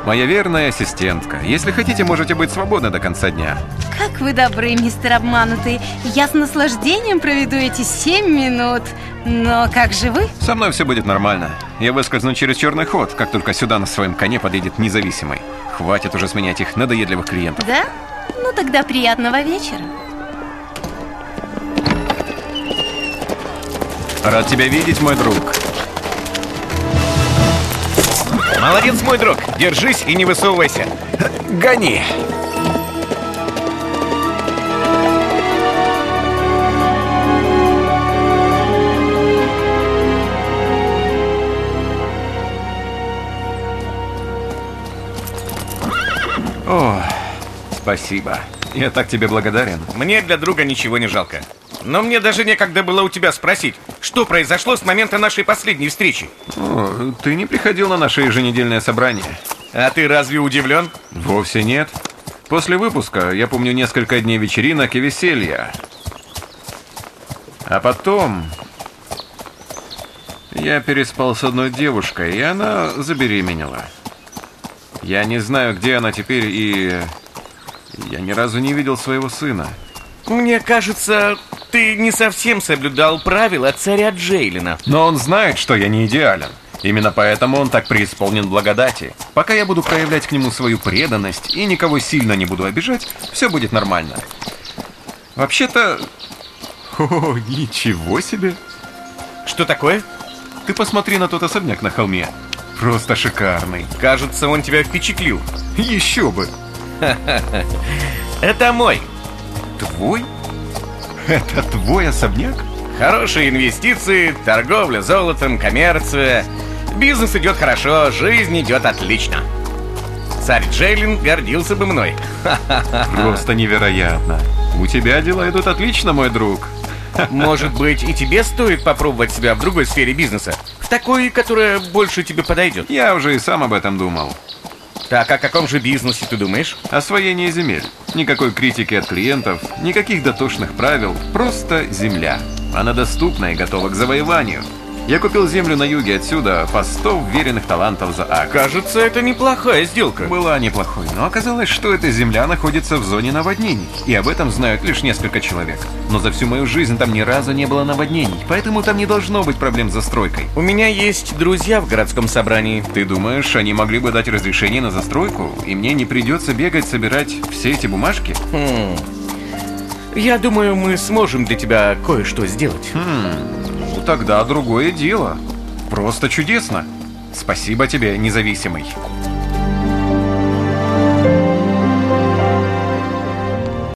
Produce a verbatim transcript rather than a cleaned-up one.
Моя верная ассистентка. Если хотите, можете быть свободны до конца дня. Как вы добры, мистер Обманутый. Я с наслаждением проведу эти семь минут. Но как же вы? Со мной все будет нормально. Я выскользну через черный ход, как только сюда на своем коне подъедет независимый. Хватит уже сменять их надоедливых клиентов. Да? Ну тогда приятного вечера. Рад тебя видеть, мой друг. Молодец, мой друг. Держись и не высовывайся. Гони. О, спасибо. Я так тебе благодарен. Мне для друга ничего не жалко. Но мне даже некогда было у тебя спросить, что произошло с момента нашей последней встречи. О, ты не приходил на наше еженедельное собрание. А ты разве удивлен? Вовсе нет. После выпуска я помню несколько дней вечеринок и веселья. А потом я переспал с одной девушкой, и она забеременела. Я не знаю, где она теперь, и я ни разу не видел своего сына. Мне кажется, ты не совсем соблюдал правила царя Джейлина. Но он знает, что я не идеален. Именно поэтому он так преисполнен благодати. Пока я буду проявлять к нему свою преданность и никого сильно не буду обижать, все будет нормально. Вообще-то... О, ничего себе! Что такое? Ты посмотри на тот особняк на холме. Просто шикарный. Кажется, он тебя впечатлил. Еще бы. Это мой. Твой? Это твой особняк? Хорошие инвестиции, торговля золотом, коммерция. Бизнес идет хорошо, жизнь идет отлично. Царь Джейлин гордился бы мной. Просто невероятно. У тебя дела идут отлично, мой друг. Может быть, и тебе стоит попробовать себя в другой сфере бизнеса? В такой, которая больше тебе подойдет? Я уже и сам об этом думал. Так, о каком же бизнесе ты думаешь? Освоение земель. Никакой критики от клиентов, никаких дотошных правил. Просто земля. Она доступна и готова к завоеванию. Я купил землю на юге отсюда по сто вверенных талантов за акр. Кажется, это неплохая сделка. Была неплохой, но оказалось, что эта земля находится в зоне наводнений. И об этом знают лишь несколько человек. Но за всю мою жизнь там ни разу не было наводнений, поэтому там не должно быть проблем с застройкой. У меня есть друзья в городском собрании. Ты думаешь, они могли бы дать разрешение на застройку, и мне не придется бегать собирать все эти бумажки? Хм. Я думаю, мы сможем для тебя кое-что сделать. Хм. Тогда другое дело. Просто чудесно. Спасибо тебе, независимый.